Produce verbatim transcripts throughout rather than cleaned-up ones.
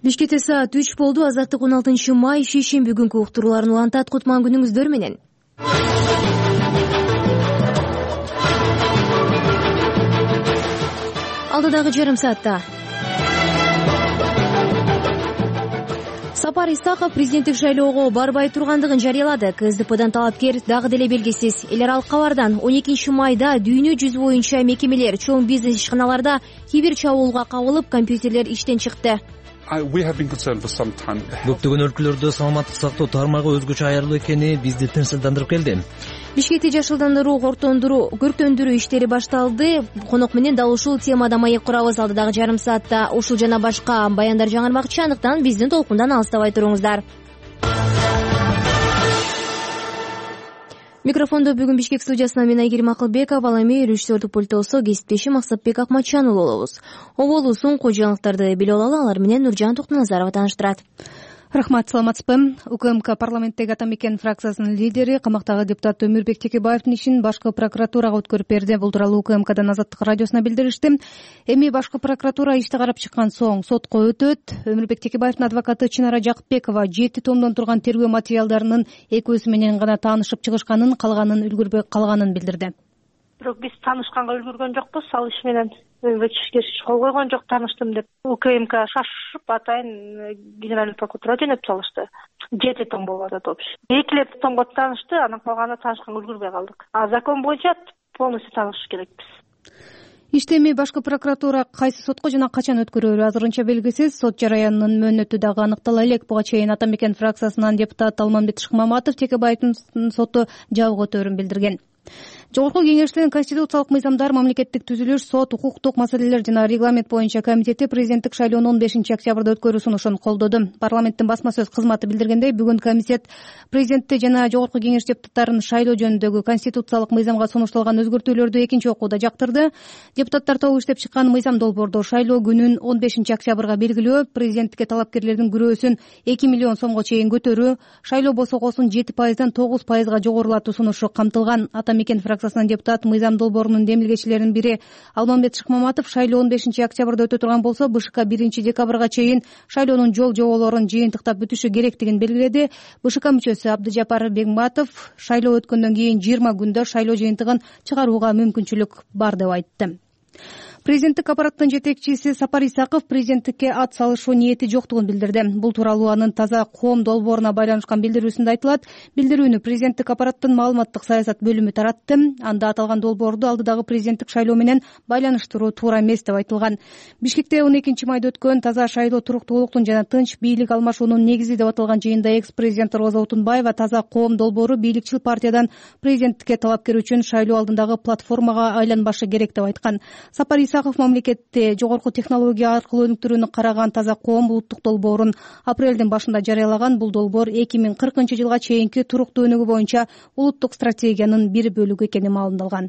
Бишкекте саат үч болду. Азаттык он алтынчы май шейшемби күнкү уктурууларын улантат. Кутман күнүңүздөр менен. Алдыдагы жарым саатта Сапар Исаков президенттик шайлоого барбай тургандыгын жарыялады. КСДПдан талапкер дагы деле белгисиз. Эл аралык кабардан он экинчи майда дүйнө жүзү боюнча мекемелер, чоң бизнес ишканаларда кибер чабуулга кабылып, компьютерлер иштен чыкты. Көптөгөн өлкөлөрдө саламаттык сактоо тармагы өзгөчө аярлуу экени бизди тынчсыздандырып келди. Бишкекти жашылдандыруу, кортондуруу, көркөндүрүү иштери башталды. Конок менен дал ушул темада маек курабыз. Алдыдагы жарым саатта ушул жана башка баяндар жаңырмакчы, андыктан биздин толкундан алыстабай туруңуздар. Микрофондо бүгүн Бишкек студиясынан мен Айгерим Акылбеков, ал эми режиссердук пультосо кесиптешим Максатбек Акматжанов болобуз. Оболу соңку жаңылыктарды билип алалы, алар менен Нуржан Токтоназарова тааныштырат. Рахмат, саламатсызбы. УКМК парламенттеги ата мекен фракциясынын лидери, камактагы депутат Өмүрбек Текебаевдин ишин башкы прокуратурага өткөрүп берди. Бул тууралуу УКМКдан Азаттык радиосуна билдиришти. Эми башкы прокуратура ишти карап чыккан соң сотко өтөт. Өмүрбек Текебаевдин адвокаты Чынара Жакыпбекова жети томдон турган тергөө материалдарынын экөөсү менен гана таанышып чыгышканын, калганын үлгүрбөй калганын билдирди. Бирок биз таанышканга үлгүргөн жокпуз. Ал иш менен ишке кол койгон жок, тааныштым деп. УКМК шашып атайын генеральный прокуратурага жөнөтүп салышты. Жети том болду общий. Экилеп томго таанышты, анан калганы таанышканга үлгүрбөй калдык. А закон боюнча полностью таанышыш керекпиз. Ишти эми башкы прокуратура кайсы сотко жана качан өткөрөөрү азырынча белгисиз. Сот жараянынын мөөнөтү дагы аныктала элек. Буга чейин ата мекен фракциясынан депутат Алмамбет Шыкмаматов Текебаевдин соту жабык өтөөрүн билдирген. Жогорку кеңештин конституциялык мыйзамдар, мамлекеттик түзүлүш, сот, укуктук маселелер жана регламент боюнча комитети президенттик шайлоонун он бешинчи октябрда өткөрүү сунушун колдоду. Парламенттин басма сөз кызматы билдиргендей, бүгүн комитет президентти жана жогорку кеңеш депутаттарын шайлоо жөнүндөгү конституциялык мыйзамга сунушталган өзгөртүүлөрдү экинчи окууда жактырды. Депутаттар тобу иштеп чыккан мыйзам долбоордо шайлоо күнүн он бешинчи октябрга белгилөө, президенттикке талапкерлердин күрөөсүн эки миллион сомго чейин көтөрүү, шайлоо босогосун жети пайыздан тогуз пайызга жогорулатуу сунушу камтылган. Ата мекен фракциясынан депутат мыйзам долбоорунун демилгечилеринин бири Алмамбет Шыкмаматов шайлоо он бешинчи октябрда өтө турган болсо, БШК биринчи декабрга чейин шайлоонун жол жоболорун жыйынтыктап бүтүшү керектигин белгиледи. БШК мүчөсү Абдыжапар Бегматов шайлоо өткөндөн кийин жыйырма күндө шайлоо жыйынтыгын чыгарууга мүмкүнчүлүк бар деп айтты. Президенттик аппараттын жетекчиси Сапар Исаков президенттикке ат салышуу ниети жоктугун билдирди. Бул тууралуу анын таза коом долбооруна байланышкан билдирүүсүндө айтылат. Билдирүүнү президенттик аппараттын маалыматтык саясат бөлүмү таратты. Анда аталган долбоорду алдыдагы президенттик шайлоо менен байланыштыруу туура эмес деп айтылган. Бишкекте он экинчи майда өткөн таза шайлоо туруктуулуктун жана тынч бийлик алмашуунун негизи деп аталган жыйында экс-президент Роза Отунбаева таза коом долбоору бийликчил партиядан президенттикке талапкер үчүн шайлоо алдындагы платформага айланбашы керек деп айткан. Сапар Исаков мамлекетте жогорку технология аркылуу өнүктүрүүнү караган таза коом улуттук долбоорун апрелдин башында жарыялаган. Бул долбоор эки миң кыркынчы жылга чейинки туруктуу өнүгүү боюнча улуттук стратегиянын бир бөлүгү экени маалымдалган.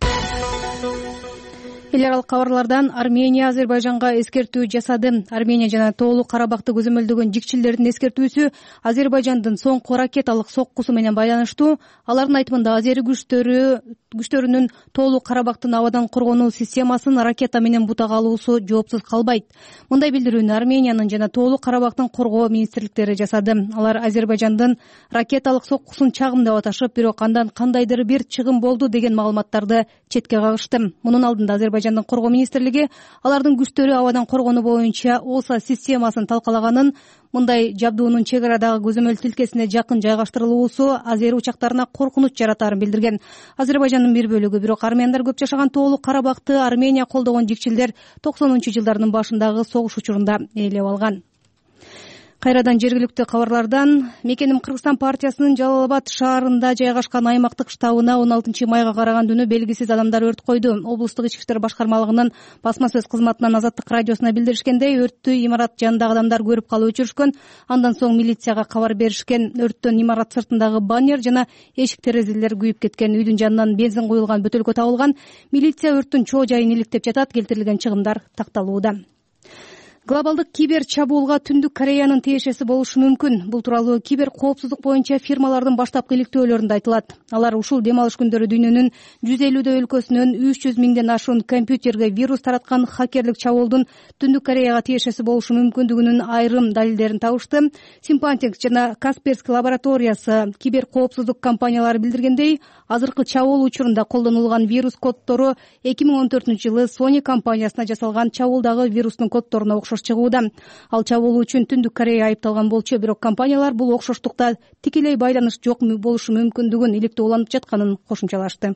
Эл аралык кабарлардан Армения Азербайжанга эскертүү жасады. Армения жана Тоолуу Карабакты көзөмөлдөгөн жикчилердин эскертүүсү Азербайжандын соңку ракеталык соккусу менен байланыштуу. Алардын айтымында азери күчтөрү күчтөрүнүн Тоолуу Карабактын абадан коргонуу системасын ракета менен бутага алуусу жоопсуз калбайт. Мындай билдирүүнү Армениянын жана Тоолуу Карабактын коргоо министрликтери жасады. Алар Азербайжандын ракеталык соккусун чагым деп аташып, бирок андан кандайдыр бир чыгым болду деген маалыматтарды четке кагышты. Мунун алдында Азербайжандын коргоо министрлиги алардын күчтөрү абадан коргонуу боюнча ОСА системасын талкалаганын, мындай жабдуунун чек арадагы көзөмөл тилкесине жакын жайгаштырылуусу азери учактарына коркунуч жаратаарын билдирген. Азербайжандын бир бөлүгү, бирок армяндар көп жашаган Тоолуу Карабакты Армения колдогон жикчилдер токсонунчу жылдардын башындагы согуш учурунда ээлеп алган. Кайрадан жергиликтүү кабарлардан Мекеним Кыргызстан партиясынын Жалал Абад шаарында жайгашкан аймактык штабына он алтынчы майга караган түнү белгисиз адамдар өрт койду. Облустук ички иштер башкармалыгынын басма сөз кызматынан Азаттык радиосуна билдиришкендей, өрттү имарат жанындагы адамдар көрүп калып өчүрүшкөн. Андан соң милицияга кабар беришкен. Өрттөн имарат сыртындагы баннер жана эшик терезелер күйүп кеткен. Үйдүн жанынан бензин куюлган бөтөлкө табылган. Милиция өрттүн чоо жайын иликтеп жатат. Келтирилген чыгымдар такталууда. Глобалдык кибер чабуулга Түндүк Кореянын тиешеси болушу мүмкүн. Бул тууралуу кибер коопсуздук боюнча фирмалардын баштапкы иликтөөлөрүндө айтылат. Алар ушул дем алыш күндөрү дүйнөнүн жүз элүүдөй өлкөсүнөн үч жүз миңден ашуун компьютерге вирус тараткан хакерлик чабуулдун Түндүк Кореяга тиешеси болушу мүмкүндүгүнүн айрым далилдерин табышты. Symantec жана Касперский лабораториясы кибер коопсуздук компаниялары билдиргендей, азыркы чабуул учурунда колдонулган вирус коддору эки миң он төртүнчү жылы Sony компаниясына жасалган чабуулдагы вирустун коддоруна окшош чыгууда. Ал чабуул үчүн Түндүк Корея айыпталган болчу, бирок компаниялар бул окшоштукта тикелей байланыш жок болушу мүмкүндүгүн иликтөө уланып жатканын кошумчалашты.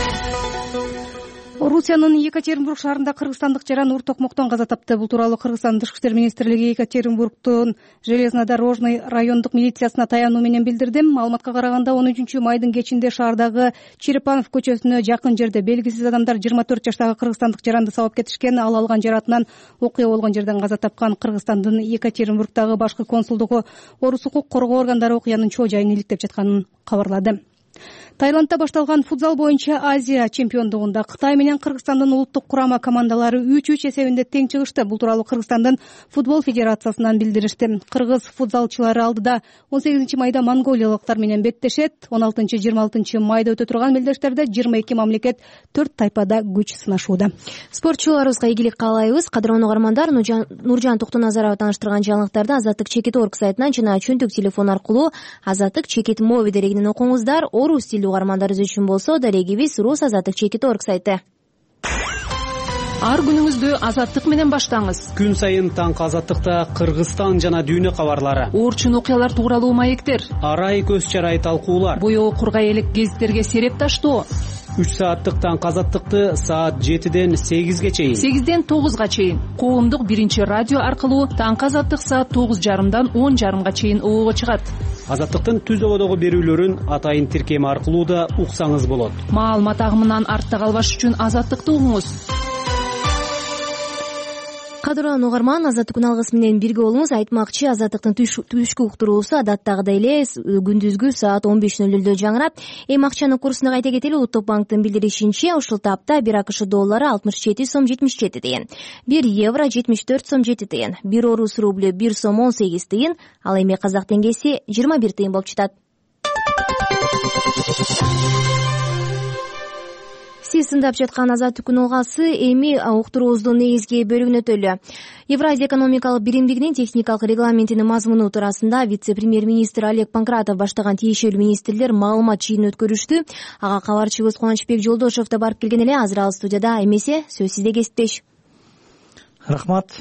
Орусиянын Екатеринбург шаарында кыргызстандык жаран ур токмоктон каза тапты. Бул тууралуу Кыргызстандын Тышкы иштер министрлиги Екатеринбургдун железнодорожный райондук милициясына таянуу менен билдирди. Маалыматка караганда он үчүнчү майдын кечинде шаардагы Черепанов көчөсүнө жакын жерде белгисиз адамдар жыйырма төрт жаштагы кыргызстандык жаранды сабап кетишкен. Ал алган жаратынан окуя болгон жерден каза тапкан. Кыргызстандын Екатеринбургдагы башкы консулдугу орус укук коргоо органдары окуянын чоо жайын иликтеп жатканын кабарлады. Таиландда башталган футзал боюнча Азия чемпиондугунда Кытай менен Кыргызстандын улуттук курама командалары үч үч эсебинде тең чыгышты. Бул тууралуу Кыргызстандын футбол федерациясынан билдиришти. Кыргыз футзалчылары алдыда он сегизинчи майда монголиялыктар менен беттешет. он алтынчы жыйырма алтынчы майда өтө турган белдештерде жыйырма эки мамлекет төрт тайпада күч сынашууда. Спортчуларыбызга ийгилик каалайбыз. Кадырлуу угармандар, Нуржан Токтоназарова тааныштырган жаңылыктарды Азаттык чекит орг сайтынан жана чөнтүк телефон аркылуу Азаттык чекит моби дерегинен окуңуздар. Орус тилдүү угармандарыбыз үчүн болсо дарегибиз рус азаттык чекит орг сайты. Ар күнүңүздү Азаттык менен баштаңыз. Күн сайын таңкы Азаттыкта Кыргызстан жана дүйнө кабарлары, орчун окуялар тууралуу маектер, арай көз чарай талкуулар, боёо кургай элек гезиттерге сереп таштоо. үч сааттык таңкы Азаттыкты саат жетиден сегизге чейин, сегизден тогузга чейин коомдук биринчи радио аркылуу таңкы Азаттык саат тогуз жарымдан он жарымга чейин оого чыгат. Азаттыктын түз ободогу берүүлөрүн атайын тиркеми аркылуу да уксаңыз болот. Маалымат агымынан артта калбаш үчүн Азаттыкты угуңуз. Кадырлуу угарман, Азаттык күн алгысы менен бирге болуңуз. Айтмакчы, Азаттыктын түшкү уктуруусу адаттагыдай эле күндүзгү саат он беш нөл нөлдө жаңырап. Эми акчанын курсуна кайта кетели. Улуттук банктын билдиришинче, ушул тапта бир АКШ доллары алтымыш жети сом жетимиш жети тыйын, бир евро жетимиш төрт сом жети тыйын, бир орус рублю бир сом он сегиз тыйын, ал эми казак теңгеси жыйырма бир тыйын болуп жатат. Сиз тыңдап жаткан Азаттык күн алгасы эми уктуруубуздун негизги бөлүгүнө өтөлү. Евразия экономикалык биримдигинин техникалык регламентинин мазмуну туурасында вице-премьер-министр Олег Панкратов баштаган тиешелүү министрлер маалымат жыйынын өткөрүштү. Ага кабарчыбыз Кубанычбек Жолдошев да барып келген эле. Азыр ал студияда. Эмесе сөз сизде, кесиптеш. Рахмат.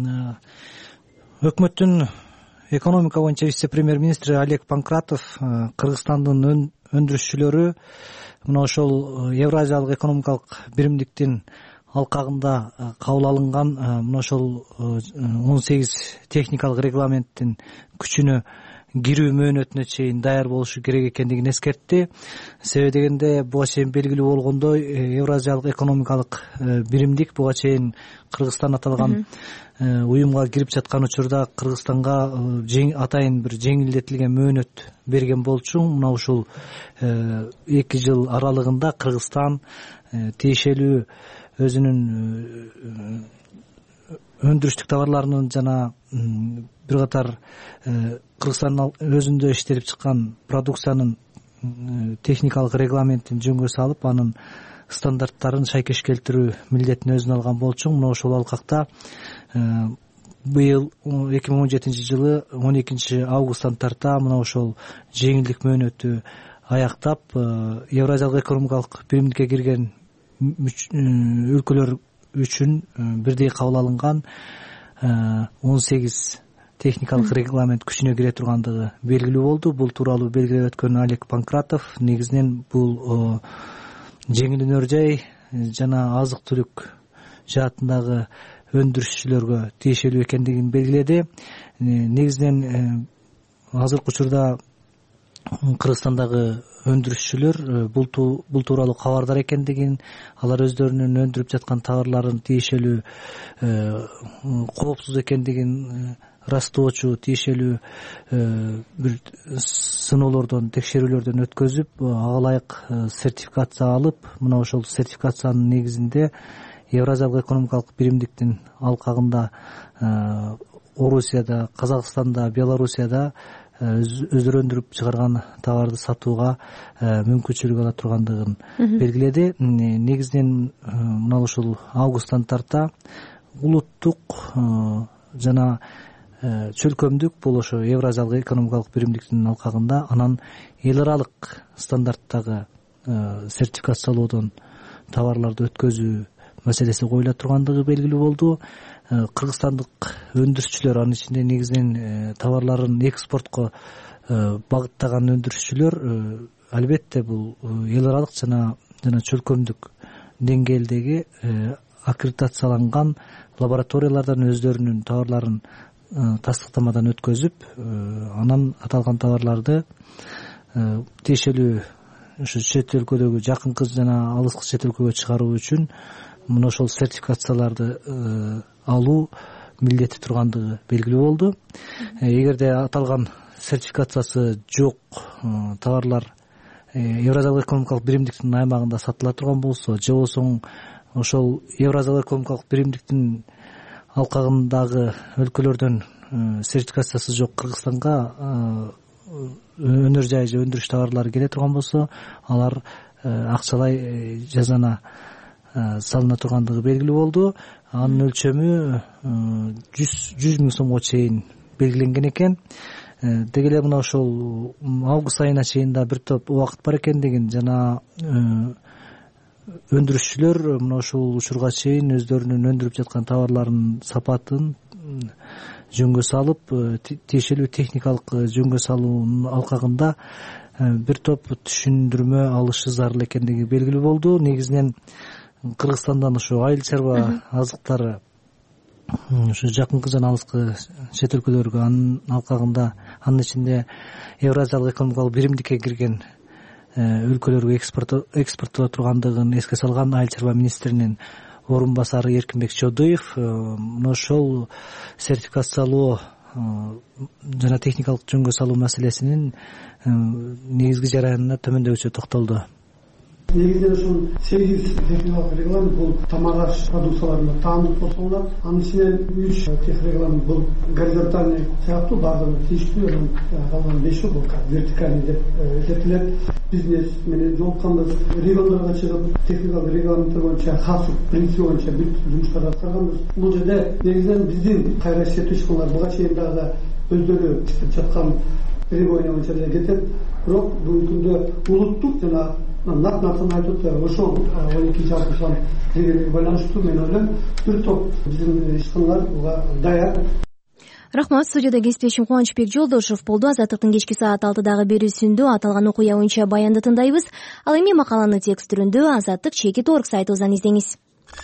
Өкмөттүн экономика боюнча вице-премьер-министри Олег Панкратов Кыргызстандын өндүрүшчүлөрү мына ошол Евразиялык экономикалык биримдиктин алкагында кабыл алынган мына ошол он сегиз техникалык регламенттин күчүнө кирүү мөөнөтүнө чейин даяр болушу керек экендигин эскертти. Себеби дегенде буга чейин белгилүү болгондой Евразиялык экономикалык биримдик буга чейин Кыргызстан аталган уюмга кирип жаткан учурда Кыргызстанга атайын бир жеңилдетилген мөөнөт берген болчу. Мына ушул эки жыл аралыгында Кыргызстан тиешелүү өзүнүн өндүрүштүк товарларынын жана бир катар Кыргызстандын өзүндө иштелип чыккан продукциянын техникалык регламентин жөнгө салып, анын стандарттарын шайкеш келтирүү милдетин өзүнө алган болчу. Мына ошол алкакта быйыл эки миң он жетинчи жылы он экинчи августтан тарта мына ошол жеңилдик мөөнөтү аяктап, Евразиялык экономикалык биримдикке кирген өлкөлөр үчүн бирдей кабыл алынган он сегиз техникалык регламент күчүнө кире тургандыгы белгилүү болду. Бул тууралуу белгилеп өткөн Олег Панкратов негизинен бул жеңил өнөр жай жана азык түлүк жаатындагы өндүрүшчүлөргө тиешелүү экендигин белгиледи. Негизинен азыркы учурда Кыргызстандагы өндүрүшчүлөр бул тууралуу кабардар экендигин, алар өздөрүнүн өндүрүп жаткан товарларын тиешелүү коопсуз экендигин ырастоочу тиешелүү бир сыноолордон, текшерүүлөрдөн өткөзүп, ага ылайык сертификация алып, мына ошол сертификациянын негизинде Евразиялык экономикалык биримдиктин алкагында Орусияда, Казакстанда, Белоруссияда өздөрү өндүрүп чыгарган товарды сатууга мүмкүнчүлүк ала тургандыгын белгиледи. Негизинен мына ушул августтан тарта улуттук жана чөлкөмдүк бул ошо Евразиялык экономикалык биримдиктин алкагында анан эл аралык стандарттагы сертификациялоодон товарларды өткөзүү маселеси коюла тургандыгы белгилүү болду. Кыргызстандык өндүрүшчүлөр, анын ичинде негизинен товарларын экспортко багыттаган өндүрүшчүлөр албетте бул эл аралык жана жана чөлкөмдүк деңгээлдеги аккредитацияланган лабораториялардан өздөрүнүн товарларын тастыктамадан өткөзүп, анан аталган товарларды тиешелүү ушу чет өлкөдөгү жакынкы жана алыскы чет өлкөгө чыгаруу үчүн мына ошол сертификацияларды алуу милдети тургандыгы белгилүү болду. Эгерде аталган сертификациясы жок товарлар Евразиялык экономикалык биримдиктин аймагында сатыла турган болсо, же болбосо ошол Евразиялык экономикалык биримдиктин алкагындагы өлкөлөрдөн сертификациясы жок Кыргызстанга өнөр жай же өндүрүш товарлары келе турган болсо, алар акчалай жазана салына тургандыгы белгилүү болду. Анын өлчөмү жүз миң сомго чейин белгиленген экен. Деги эле мына ошол август айына чейин да бир топ убакыт бар экендигин жана өндүрүшчүлөр мына ушул учурга чейин өздөрүнүн өндүрүп жаткан товарларынын сапатын жөнгө салып, тиешелүү техникалык жөнгө салуунун алкагында бир топ түшүндүрмө алышы зарыл экендиги белгилүү болду. Негизинен Кыргызстандан ушу айыл чарба азыктары ушу жакынкы жана алыскы чет өлкөлөргө, анын алкагында, анын ичинде Евразиялык экономикалык биримдикке кирген өлкөлөргө экспорттоло тургандыгын эске салган айыл чарба министринин орун басары Эркинбек Чодуев мына ошол сертификациялоо жана техникалык жөнгө салуу маселесинин негизги жараянына төмөндөгүчө токтолду. Негизинен ушул сегиз техникалык регламент бул тамак аш продукцияларына таандык болсо, анын ичинен үч техрегламент бул горизонтальный сыяктуу баардыгы тийиштүү, анан калган бешөө бул вертикальный деп эсептелет. Бизнес менен жолукканбыз, региондорго чыгып техникалык регламенттер боюнча хас принцип боюнча бүт жумуштарды аткарганбыз. Бул жерде негизинен биздин кайра иштетүү ишканалар буга чейин дагы өздөрү иштеп жаткан требования боюнча эле кетет. Бирок бүгүнкү күндө улуттук жана нат нацияны айтып атат, ошол он экинчи августтан байланыштуу мен ойлойм бир топ биздин ишканалар буга даяр. Рахмат. Студияда кесиптешим Кубанычбек Жолдошев болду. Азаттыктын кечки саат алтыдагы берүүсүндө аталган окуя боюнча баянды тыңдайбыз. Ал эми макаланы текст түрүндө Азаттык чеки торг сайтыбыздан издеңиз.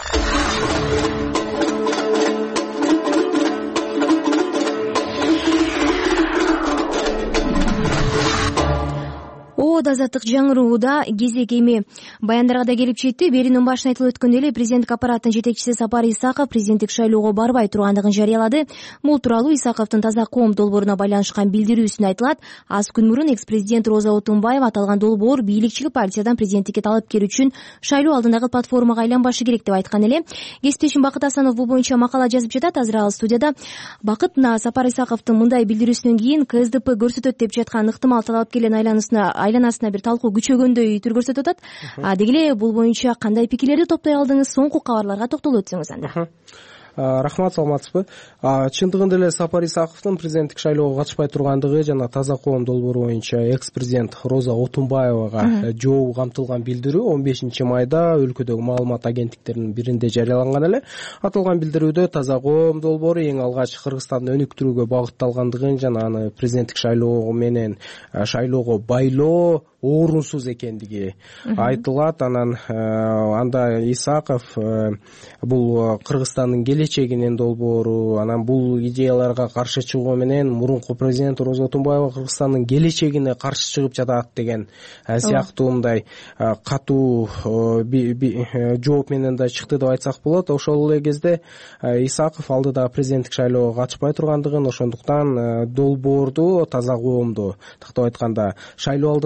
Азаттык жаңырууда кезек эми баяндарга да келип жетти. Берүүнүн башында айтылып өткөндөй эле президенттик аппараттын жетекчиси Сапар Исаков президенттик шайлоого барбай тургандыгын жарыялады. Бул тууралуу Исаковдун Таза коом долбооруна байланышкан билдирүүсүндө айтылат. Аз күн мурун экс-президент Роза Отунбаева аталган долбоор бийликчил партиядан президенттикке талапкер үчүн шайлоо алдындагы платформага айланбашы керек деп айткан эле. Кесиптешим Бакыт Асанов бул боюнча макала жазып жатат. Азыр ал студияда. Бакыт, Сапар Исаковдун мындай билдирүүсүнөн кийин КСДП көрсөтөт деп жаткан ыктымал талапкерлердин айланасына айланасына бир талкуу күчөгөндөй түр көрсөтүп атат. Деги эле бул боюнча кандай пикирлерди топтой алдыңыз? Соңку кабарларга токтолуп өтсөңүз анда. Рахмат, саламатсызбы? Чындыгында эле Сапар Исаковдун президенттик шайлоого катышпай тургандыгы жана Таза коом долбоору боюнча экс-президент Роза Отунбаевага жообу камтылган билдирүү он бешинчи майда өлкөдөгү маалымат агенттиктеринин биринде жарыяланган эле. Аталган билдирүүдө Таза коом долбоору эң алгач Кыргызстанды өнүктүрүүгө багытталгандыгын жана аны президенттик шайлоо менен шайлоого байлоо орунсуз экендиги айтылат. Анан анда Исаков бул Кыргызстандын келечегинин долбоору, анан бул идеяларга каршы чыгуу менен мурунку президент Роза Отунбаева Кыргызстандын келечегине каршы чыгып жатат деген сыяктуу мындай катуу жооп менен да чыкты деп айтсак болот. Ошол эле кезде Исаков алдыда президенттик шайлоого катышпай тургандыгын, ошондуктан долбоорду Таза коомду тактап айтканда шайлоо алдындагы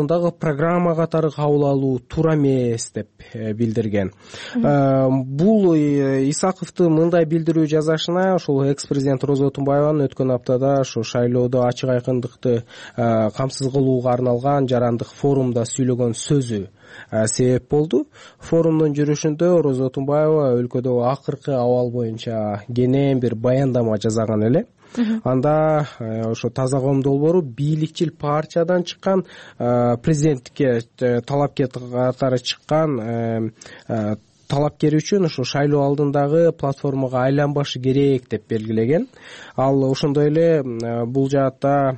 программа катары кабыл алуу туура эмес деп билдирген. Бул Исаковдун мындай билдирүү жасашына ошол экс президент Роза Отунбаеванын өткөн аптада ошо шайлоодо ачык айкындыкты камсыз кылууга арналган жарандык форумда сүйлөгөн сөзү себеп болду. Форумдун жүрүшүндө Роза Отунбаева өлкөдөгү акыркы абал боюнча кенен бир баяндама жасаган эле. Анда ошо Таза коом долбоору бийликчил партиядан чыккан, президенттикке талапкер катары чыккан талапкер үчүн ушу шайлоо алдындагы платформага айланбашы керек деп белгилеген. Ал ошондой эле бул жаатта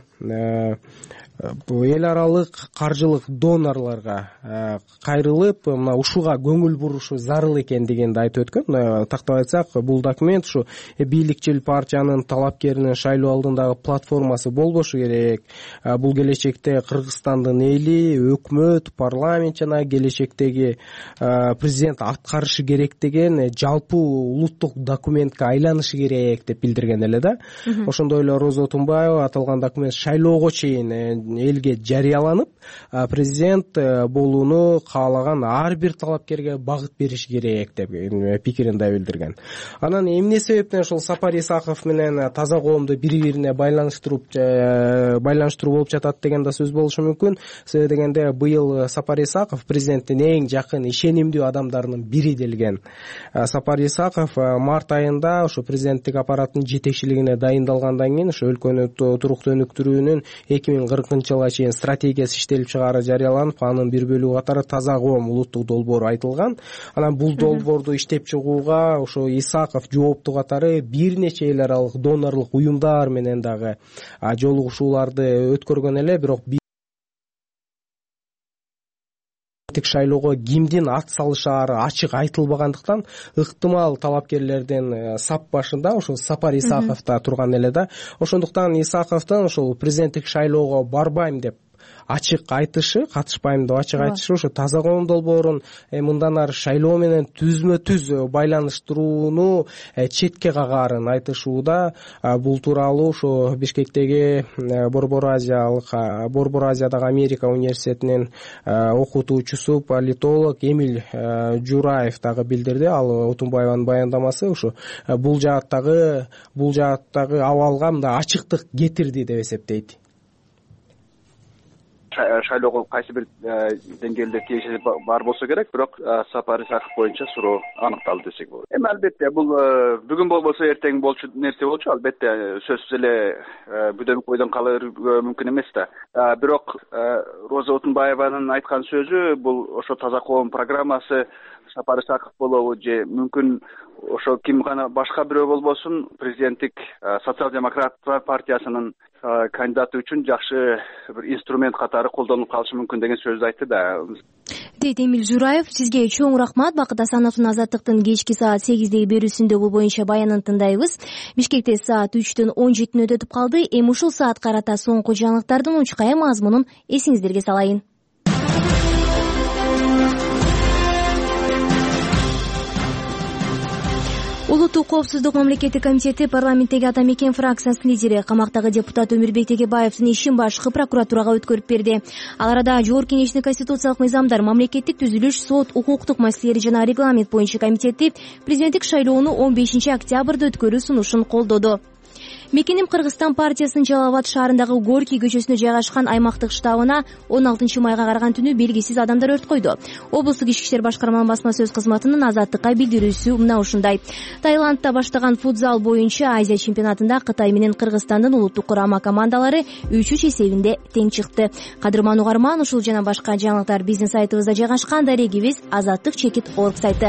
эл аралык каржылык донорлорго кайрылып, мына ушуга көңүл бурушу зарыл экендигинди айтып өткөн. Тактап айтсак, бул документ ушу бийликчил партиянын талапкеринин шайлоо алдындагы платформасы болбошу керек. Бул келечекте Кыргызстандын эли, өкмөт, парламент жана келечектеги президент аткарышы керек деген жалпы улуттук документке айланышы керек деп билдирген эле да. Ошондой эле Роза Отунбаева аталган документ шайлоого чейин элге жарыяланып, президент болууну каалаган ар бир талапкерге багыт бериш керек деп пикирин да билдирген. Анан эмне себептен ошол Сапар Исаков менен Таза коомду бири-бирине байланыштырып байланыштыруу болуп жатат деген да сөз болушу мүмкүн. Себеби дегенде быйыл Сапар Исаков президенттин эң жакын ишенимдүү адамдарынын бири делген. Сапар Исаков март айында ошо президенттик аппараттын жетекчилигине дайындалгандан кийин ошо өлкөнү туруктуу өнүктүрүүнүн эки миң кыркынчы жылга чейин стратегиясы иштелип чыгаары жарыяланып, анын бир бөлүгү катары Таза коом улуттук долбоору айтылган. Анан бул долбоорду иштеп чыгууга ошо Исаков жооптуу катары бир нече эл аралык донорлук уюмдар менен дагы жолугушууларды өткөргөн эле, бирок шайлоого кимдин ат салышаары ачык айтылбагандыктан, ыктымал талапкерлердин сап башында ошол Сапар Исаков да турган эле да. Ошондуктан Исаковдун ошол президенттик шайлоого барбайм деп ачык айтышы, катышпайм деп ачык айтышы ошо Таза коом долбоорун мындан ары шайлоо менен түзмө-түз байланыштырууну четке кагаарын айтышууда. Бул тууралуу ошо Бишкектеги Борбор Азиялык Борбор Азиядагы Америка университетинин окутуучусу политолог Эмиль Жураев дагы билдирди. Ал Отунбаеванын баяндамасы ошо бул жааттагы бул жааттагы абалга мындай ачыктык кетирди деп эсептейт. Шайлоого кайсы бир деңгээлде тиешеси бар болсо керек, бирок Сапар Исаков боюнча суроо аныкталды десек болот. Эми албетте бул бүгүн болбосо эртең болчу нерсе болчу, албетте сөзсүз эле бүдөм койдон калыр мүмкүн эмес да. Бирок Роза Отунбаеванын айткан сөзү бул ошо Таза коом программасы Сапар Исаков болобу же мүмкүн ошо ким гана башка бирөө болбосун президенттик социал-демократтар партиясынын кандидаты үчүн жакшы бир инструмент катары колдонулуп калышы мүмкүн деген сөздү айтты да. Дейт Эмиль Жураев. Сизге чоң рахмат. Бакыт Асановдун Азаттыктын кечки саат сегиздеги берүүсүндө бул боюнча баянын тыңдайбыз. Бишкекте саат үчтөн он жетини өтүп калды. Эми ушул саат карата соңку жаңылыктардын учкая мазмунун эсиңиздерге салайын. Улуттук коопсуздук мамлекеттик комитети парламенттеги Ата Мекен фракциясынын лидери камактагы депутат Өмүрбек Тегебаевдин ишин башкы прокуратурага өткөрүп берди. Ал арада Жогорку Кеңештин конституциялык мыйзамдар, мамлекеттик түзүлүш, сот, укуктук маселелер жана регламент боюнча комитети президенттик шайлоону он бешинчи октябрда өткөрүү сунушун колдоду. Мекеним Кыргызстан партиясынын Жалал Абад шаарындагы Горький көчөсүнө жайгашкан аймактык штабына он алтынчы майга караган түнү белгисиз адамдар өрт койду. Облустук ички иштер башкарманын басма сөз кызматынын Азаттыкка билдирүүсү мына ушундай. Таиландда баштаган футзал боюнча Азия чемпионатында Кытай менен Кыргызстандын улуттук курама командалары үч үч эсебинде тең чыкты. Кадырман угарман, ушул жана башка жаңылыктар биздин сайтыбызда жайгашкан. Дарегибиз азаттык чекит орг сайты.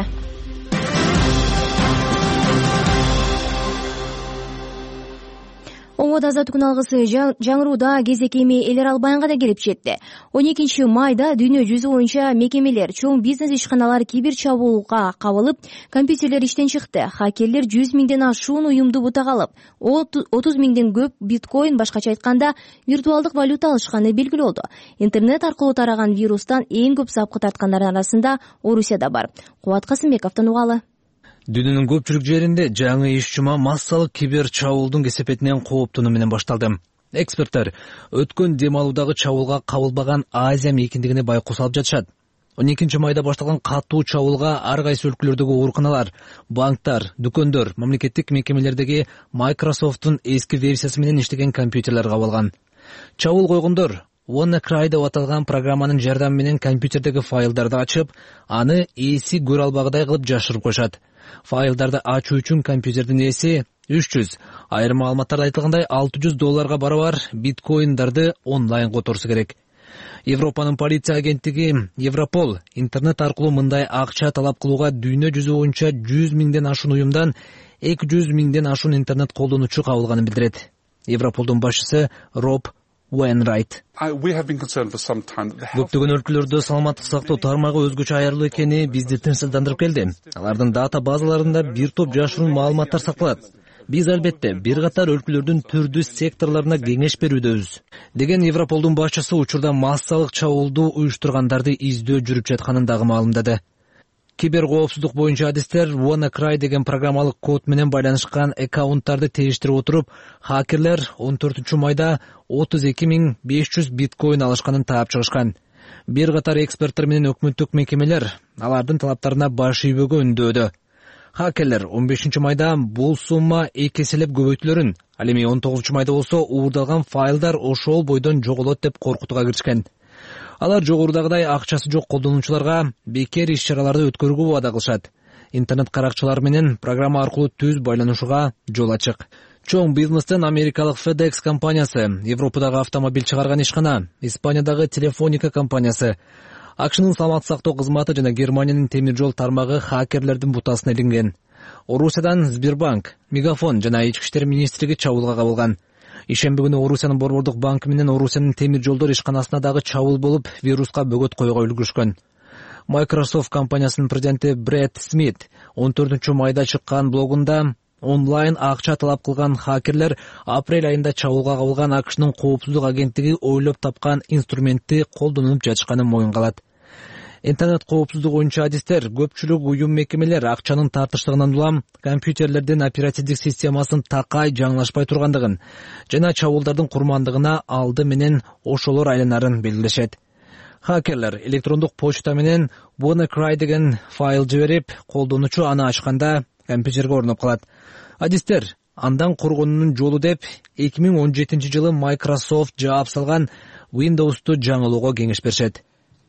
Оңодо азаттык күн алгысы жаңырууда кезек эми эл арал баянга да келип жетти. он экинчи майда дүйнө жүзү боюнча мекемелер, чоң бизнес ишканалар кибер чабуулга кабылып, компьютерлер иштен чыкты. Хакерлер жүз миңден ашуун уюмду бутага алып, отуз миңден көп биткоин, башкача айтканда, виртуалдык валюта алышканы белгилүү болду. Интернет аркылуу тараган вирустан эң көп запкы тарткандар арасында Орусия да бар. Кубат Касымбековдон угалы. Дүйнөнүн көпчүлүк жеринде жаңы иш жума массалык кибер чабуулдун кесепетинен кооптонуу менен башталды. Эксперттер өткөн дем алуудагы чабуулга кабылбаган Азия мейкиндигине байкоос алып жатышат. он экинчи майда башталган катуу чабуулга ар кайсы өлкөлөрдөгү ооруканалар, банктар, дүкөндөр, мамлекеттик мекемелердеги Microsoft'тун эски версиясы менен иштеген компьютерлер кабылган. Чабуул койгондор WannaCry деп аталган программанын жардамы менен компьютердеги файлдарды ачып, аны ээси көрө албагыдай кылып жашырып коюшат. Файлдарды ачуу үчүн компьютердин ээси үч жүз, айрым маалыматтарда айтылгандай алты жүз долларга барабар биткоиндарды онлайн которсу керек. Европанын полиция агенттиги Европол интернет аркылуу мындай акча талап кылууга дүйнө жүзү боюнча жүз миңден ашуун уюмдан эки жүз миңден ашуун интернет колдонуучу кабылганын билдирет. Европолдун башчысы Роб Уэйнрайт. Көптөгөн өлкөлөрдө саламаттык сактоо тармагы өзгөчө аярлуу экени бизди тынчсыздандырып келди. Алардын дата базаларында бир топ жашыруун маалыматтар сакталат. Биз албетте бир катар өлкөлөрдүн түрдүү секторлоруна кеңеш берүүдөбүз, деген Европолдун башчысы учурда массалык чабуулду уюштургандарды издөө жүрүп жатканын дагы маалымдады. Киберкоопсуздук боюнча адистер WannaCry деген программалык код менен байланышкан аккаунттарды териштирип отуруп, хакерлер он төртүнчү майда отуз эки миң беш жүз биткоин алышканын таап чыгышкан. Бир катар эксперттер менен өкмөттүк мекемелер алардын талаптарына баш ийбөөгө үндөөдө. Хакерлер он бешинчи майда бул сумма эки эселеп көбөйтүлөрүн, ал эми он тогузунчу майда болсо уурдалган файлдар ошол бойдон жоголот деп коркутууга киришкен. Алар жогорудагыдай акчасы жок колдонуучуларга бекер иш-чараларды өткөрүүгө убада кылышат. Интернет каракчылар менен программа аркылуу түз байланышууга жол ачык. Чоң бизнестен америкалык FedEx компаниясы, Европадагы автомобиль чыгарган ишкана, Испаниядагы Телефоника компаниясы, АКШнын саламаттык сактоо кызматы жана Германиянын темир жол тармагы хакерлердин бутасына илинген. Орусиядан Сбербанк, Мегафон жана Ички иштер министрлиги чабуулга кабылган. Ишемби күнү Орусиянын Борбордук банкы менен Орусиянын темир жолдор ишканасына дагы чабуул болуп, вируска бөгөт коюуга үлгүрүшкөн. Microsoft компаниясынын президенти Брэд Смит он төртүнчү майда чыккан блогунда онлайн акча талап кылган хакерлер апрель айында чабуулга кабылган АКШнын коопсуздук агенттиги ойлоп тапкан инструментти колдонуп жатышканын моюнга алат. Интернет коопсуздугу боюнча адистер көпчүлүк уюм мекемелер акчанын тартыштыгынан улам компьютерлердин оперативдик системасын такай жаңылашпай тургандыгын жана чабуулдардын курмандыгына алды менен ошолор айланарын белгилешет. Хакерлер электрондук почта менен WannaCry деген файл жиберип, колдонуучу аны ачканда компьютерге орноп калат. Адистер андан коргонуунун жолу деп эки миң он жетинчи жылы Microsoft жаап салган Windows'ту жаңылоого кеңеш беришет.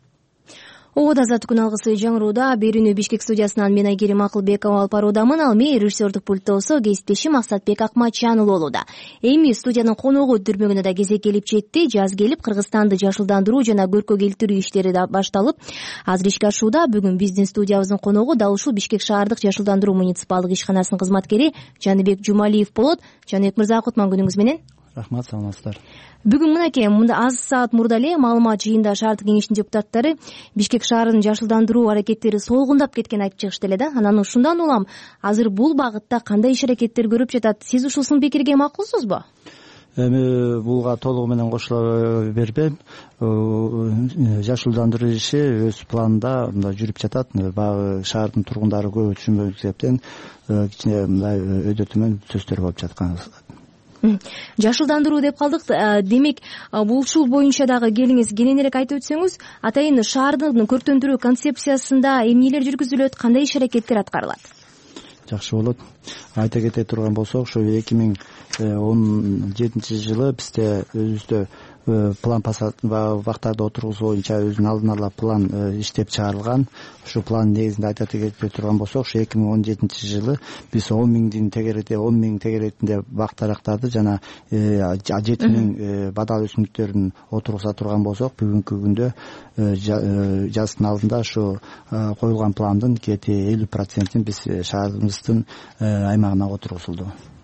Оода азат күн алгысы жаңырууда. Берүүнү Бишкек студиясынан мен Айгерим Акылбекова алып баруудамын. Ал мен режиссердук пультта болсо кесиптешим Максатбек Акматжанұлы болууда. Эми студиянын коногу дүрмөгүнө да кезек келип жетти. Жаз келип, Кыргызстанды жашылдандыруу жана көркө келтирүү иштери да башталып, азыр ишке ашууда. Бүгүн биздин студиябыздын коногу дал ушул Бишкек шаардык жашылдандыруу муниципалдык ишканасынын кызматкери Жаныбек Жумалиев болот. Жаныбек мырза, кутман күнүңүз менен. Рахмат, саламатсыздар. Бүгүн мынакей мында аз саат мурда эле маалымат жыйында шаардык кеңештин депутаттары Бишкек шаарынын жашылдандыруу аракеттери солгундап кеткенин айтып чыгышты эле да. Анан ушундан улам азыр бул багытта кандай иш аракеттер көрүп жатат? Сиз ушул сын пикирге макулсузбу? Эми булга толугу менен кошула бербейм. Жашылдандыруу иши өз планында мындай жүрүп жатат. Баягы шаардын тургундары көп түшүнбөгөн себептен кичине мындай өйдө төмөн сөздөр болуп жаткан. Жашылдандыруу деп калдык. Демек, бул ушул боюнча дагы келиңиз кененирээк айтып өтсөңүз, атайын шаардын көрктөндүрүү концепциясында эмнелер жүргүзүлөт, кандай иш аракеттер аткарылат? Жакшы болот. Айта кете турган болсок, ошо эки миң он жетинчи жылы бизде өзүбүздө план бактарды отургузуу боюнча өзүнүн алдын ала план иштеп чыгарылган. Ушул план негизинде айта кете турган болсок, ошо эки миң он жетинчи жылы биз он миңдин тегеретинде он миң тегеретинде бак дарактарды жана жети миң бадал өсүмдүктөрүн отургуза турган болсок, бүгүнкү күндө жаздын алдында ушу коюлган пландын кети элүү процентин биз шаарыбыздын аймагына отургузулду.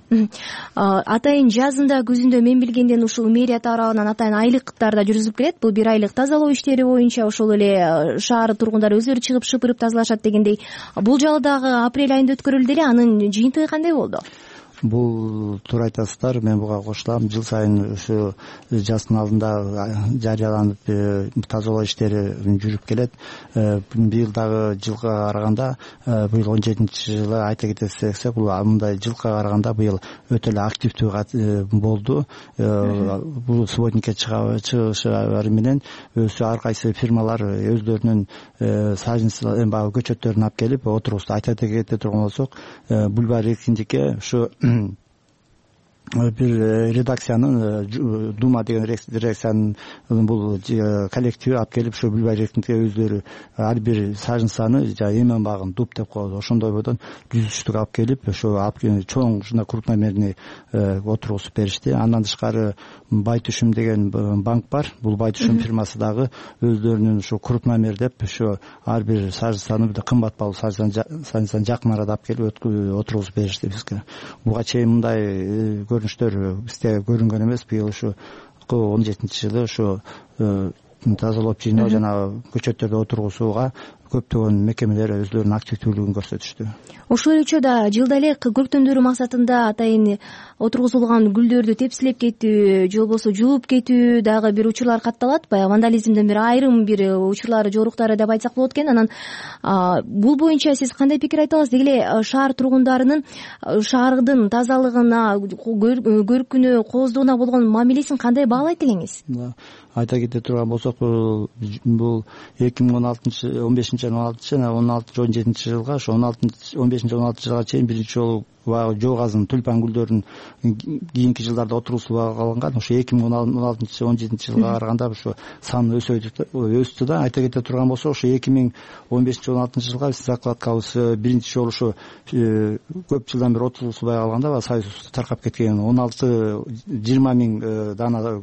Атайын жазында, күзүндө мен билгенден ушул мэрия тарабынан атайын айлыктар да жүргүзүлүп келет. Бул бир айлык тазалоо иштери боюнча ошол эле шаар тургундары өзүлөрү чыгып шыпырып тазалашат дегендей. Бул жолу дагы апрель айында өткөрүлдү эле. Анын жыйынтыгы кандай болду? бул туура айтасыздар, мен буга кошулам. Жыл сайын ушу жаздын алдында жарыяланып тазалоо иштери жүрүп келет. Быйыл дагы жылга караганда, быйыл он жетинчи жылы айта кетсек, бул мындай жылга караганда быйыл өтө эле активдүү болду. Бул субботникке чыгышы менен өзү ар кайсы фирмалар өздөрүнүн саженцларын, баягы көчөттөрүн алып келип отургузду. Айта кете турган болсок, Бульвар Эркиндикке ушу бир редакциянын, Дума деген редакциянын бул коллективи алып келип ушу Бульвар Эркиндикке өздөрү ар бир саженцаны эмен багын дуб деп коебуз, ошондой бойдон жүз үчтүк алып келип ошо алып чоң ушундай крупномерный отургузуп беришти. Андан тышкары Байтүшүм деген банк бар. Бул Байтүшүм фирмасы дагы өздөрүнүн ушу крупномер деп ушу ар бир саженцаны кымбат баалуу саженцаны жакын арада алып келип отургузуп беришти бизге. Буга чейин мындай көрүнүштөр бизде көрүнгөн эмес. Быйыл ушу он жетинчи жылы ушу тазалоп жыйноо жана көчөттөрдү отургузууга көптөгөн мекемелер өздөрүнүн активдүүлүгүн көрсөтүштү. Ошол эле учурда жылда эле көрктөндүрүү максатында атайын отургузулган гүлдөрдү тепсилеп кетүү же болбосо жулуп кетүү дагы бир учурлар катталат. Баягы вандализмдин бир айрым бир учурлары жоруктары деп айтсак болот экен. Анан бул боюнча сиз кандай пикир айта аласыз? Деги эле шаар тургундарынын шаардын тазалыгына, көркүнө, кооздугуна болгон мамилесин кандай баалайт элеңиз? Айта кете турган болсок, бул эки миң он алтынчы он бешинчи он алтынчы жана он алтынчы он жетинчи жылга, ошо он алтынчы он бешинчи он алтынчы жылга чейин биринчи жолу жоо газын, тюльпан гүлдөрүнүн кийинки жылдарда отургузулуп алынган. Ошо эки миң он алтынчы он жетинчи жылга караганда ошо саны өстү да. Айта кете турган болсок, ошо эки миң он бешинчи он алтынчы жылга биздин закладкабыз биринчи жолу ошо көп жылдан бери отургузулбай калганда союз таркап кеткен он алты жыйырма миң дана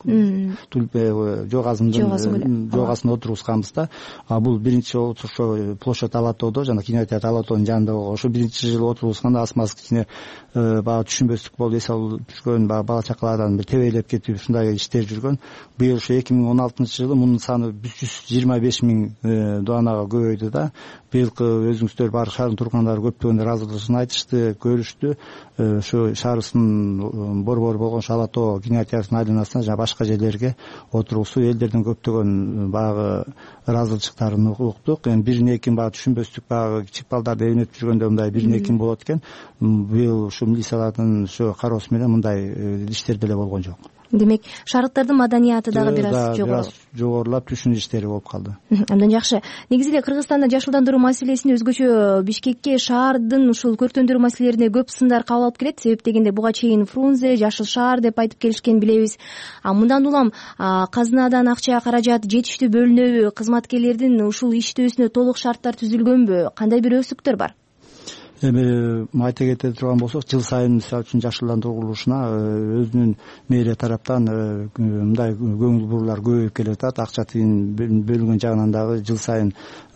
жоо газынын жоо газын отургузганбыз да. А бул биринчи жолу ошо площадь Ала тоодо жана кинотеатр Ала тоонун жанында болгон. Ошо биринчи жылы отургузганда асмасы кичине баягы түшүнбөстүк болуп, эс алып жүргөн, баягы бала чакалардан бир тебелеп кетип ушундай иштер жүргөн. Быйыл ошо эки миң он алтынчы жылы мунун саны жүз жыйырма беш миң данага көбөйдү да. Быйылкы өзүңүздөр бар шаардын тургундары көптөгөн ыраазычылыгын айтышты, көрүштү. Ошо шаарыбыздын борбору болгон Ала тоо кинотеатрынын айланасына жана башка жерлерге отургузуу элдердин көптөгөн баягы ыраазычылыктарын уктук. Эми бирин экин баягы түшүнбөстүк, баягы кичик балдарды эйнетип жүргөндө мындай бирин экин болот экен. Быйыл ушу милициялардын ушу кароосу менен мындай иштер деле болгон жок. Демек, шаардыктардын маданияты дагы бир аз жогору. Жогорулап түшүнүү иштери болуп калды. Андан жакшы. Негизи эле Кыргызстанда жашылдандыруу маселесин өзгөчө Бишкекке, шаардын ушул көрктөндүрүү маселелерине көп сындар кабыл алып келет. Себеп дегенде буга чейин Фрунзе, жашыл шаар деп айтып келишкенин билебиз. А мындан улам казынадан акча, каражат жетиштүү бөлүнөбү, кызматкерлердин ушул иштөөсүнө толук шарттар түзүлгөнбү? Кандай бир өсүктөр бар? Эми айта кете турган болсок, жыл сайын мисалы үчүн жашылдандыруу курулушуна өзүнүн мэрия тараптан мындай көңүл буруулар көбөйүп келатат. Акча тыйын бөлүнгөн жагынан дагы жыл сайын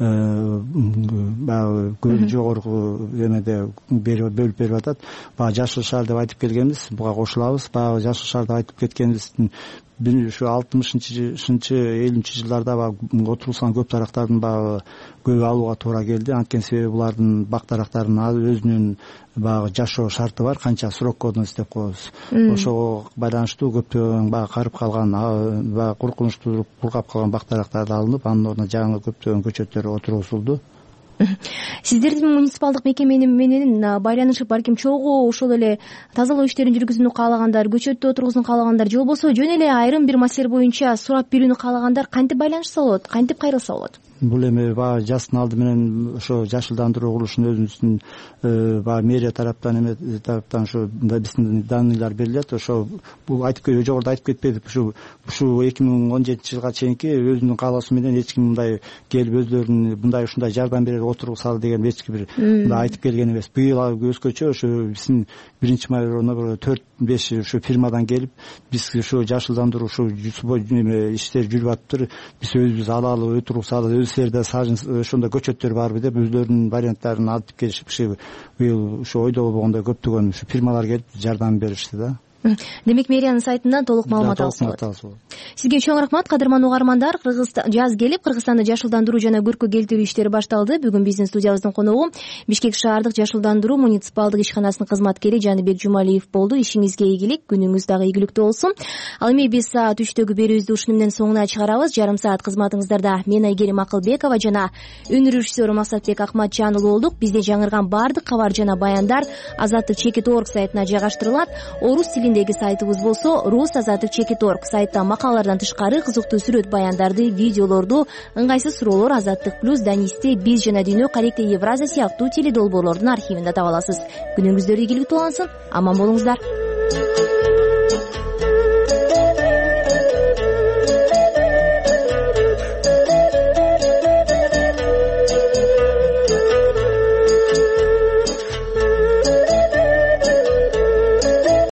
баягы жогорку эмеде бөлүп берип атат. Баягы жашыл шаар деп айтып келгенбиз, буга кошулабыз. Баягы жашыл шаар деп айтып кеткенибиздин ушу алтымышынчы элүүнчү жылдарда баягы отургузган көп дарактардын баягы көбү алууга туура келди. Анткени себеби булардын бак дарактарынын өзүнүн баягы жашоо шарты бар, канча срок годность деп коебуз. Ошого байланыштуу көптөгөн баягы карып калган, баягы коркунучтуу кургап калган бак дарактарды алынып, анын ордуна жаңы көптөгөн көчөттөр отургузулду. Сиздердин муниципалдык мекеме менен байланышып, балким чогуу ошол эле тазалоо иштерин жүргүзүүнү каалагандар, көчөттү отургузууну каалагандар же болбосо жөн эле айрым бир маселе боюнча сурап билүүнү каалагандар кантип байланышса болот, кантип кайрылса болот? Бул эми баягы жаздын алды менен ошо жашылдандыруу курулушун өзүбүздүн баягы мэрия тараптан эме тараптан ошо биздин данныйлар берилет. Ошо бул айтып жогоруда айтып кетпедик, ушу ушу эки миң он жетинчи жылга чейинки өзүнүн каалоосу менен эч ким мындай келип өздөрүнүн мындай ушундай жардам берели, отургузалы деген эч ким бир мындай айтып келген эмес. Быйыл өзгөчө ошо биздин биринчи май төрт беш ушу фирмадан келип, биз ушу жашылдандыруу ушу иштер жүрүп атыптыр, биз өзүбүз алалы, отургузалы, силерде ошондой көчөттөр барбы деп өздөрүнүн варианттарын айтып келишип, быйыл ушу ойдо болбогондой көптөгөн ушу фирмалар келип жардам беришти да. Демек, мэриянын сайтынан толук маалымат алса болот. Сизге чоң рахмат, кадырман угармандар. Кыргызстан жаз келип, Кыргызстанды жашылдандыруу жана көркө келтирүү иштери башталды. Бүгүн биздин студиябыздын коногу Бишкек шаардык жашылдандыруу муниципалдык ишканасынын кызматкери Жаныбек Жумалиев болду. Ишиңизге ийгилик, күнүңүз дагы ийгиликтүү болсун. Ал эми биз саат үчтөгү берүүбүздү ушуну менен соңуна чыгарабыз. Жарым саат кызматыңыздарда мен Айгерим Акылбекова жана өнөр режиссеру Максатбек Акматжанұлы болдук. Бизде жаңырган баардык кабар жана баяндар азаттык чекит точка орг сайтына жайгаштырылат. Орус тилиндеги сайтыбыз болсо рус азаттык чекит точка орг. Сайтта макалалардан тышкары кызыктуу сүрөт баяндарды, видеолорду, ыңгайсыз суроолор, Азаттык плюс, Данисти, Биз жана Дүйнө, Каректе Евразия сыяктуу теледолбоорлордун архивинде таба аласыз. Күнүңүздөр ийгиликтүү улансын, аман болуңуздар.